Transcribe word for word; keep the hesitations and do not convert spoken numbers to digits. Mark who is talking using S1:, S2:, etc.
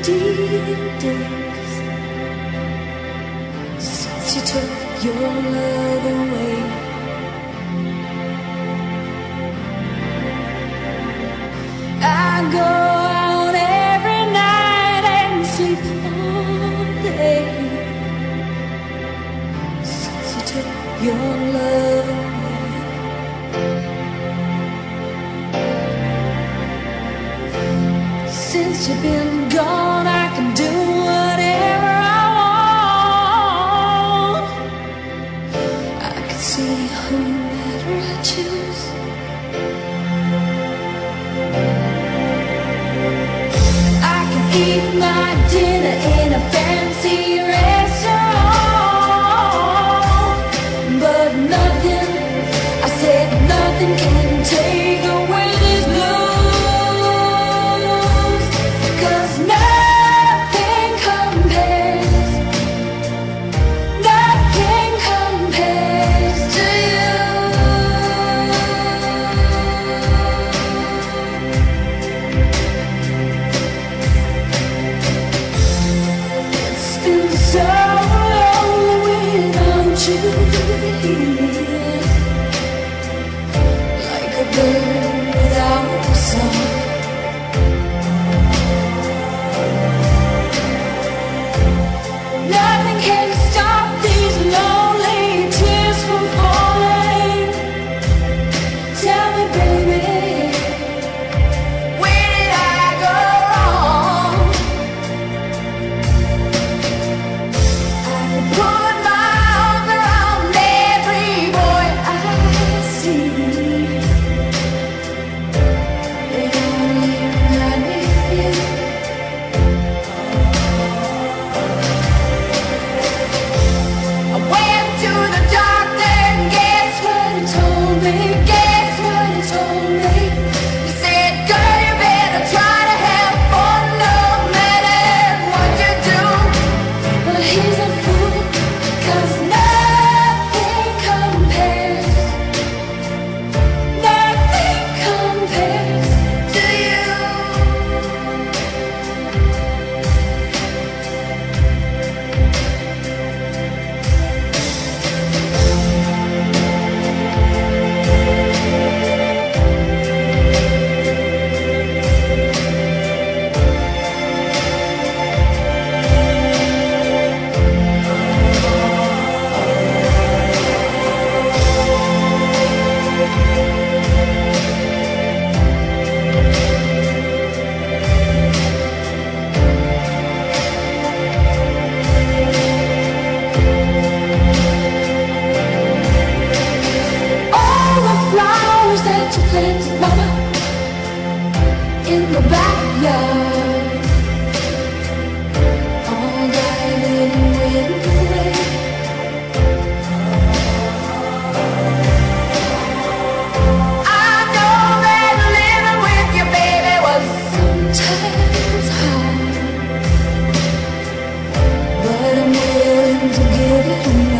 S1: deep days since you took your love away. I go out every night and sleep all day since you took your love away. Since you've been gone, I can do whatever I want. I can see whomever I choose. I can eat my dinner in a fancy restaurant, but nothing, I said nothing can take away this blues. Like a bird without a song, nothing can stop these lonely tears from falling. Tell me, baby, where did I go wrong? I can put my arms around every boy I see. They only remind me of you. I went to the doctor and guess what he told me? Guess what he told me? He said, girl, you better try to have fun no matter what you do. But he's a fool, 'cause nothing compares, nothing compares to you. All the flowers that you planted, mama, in the backyard, all died in wind away. I know that living with you, baby, was sometimes hard, but I'm willing to give it a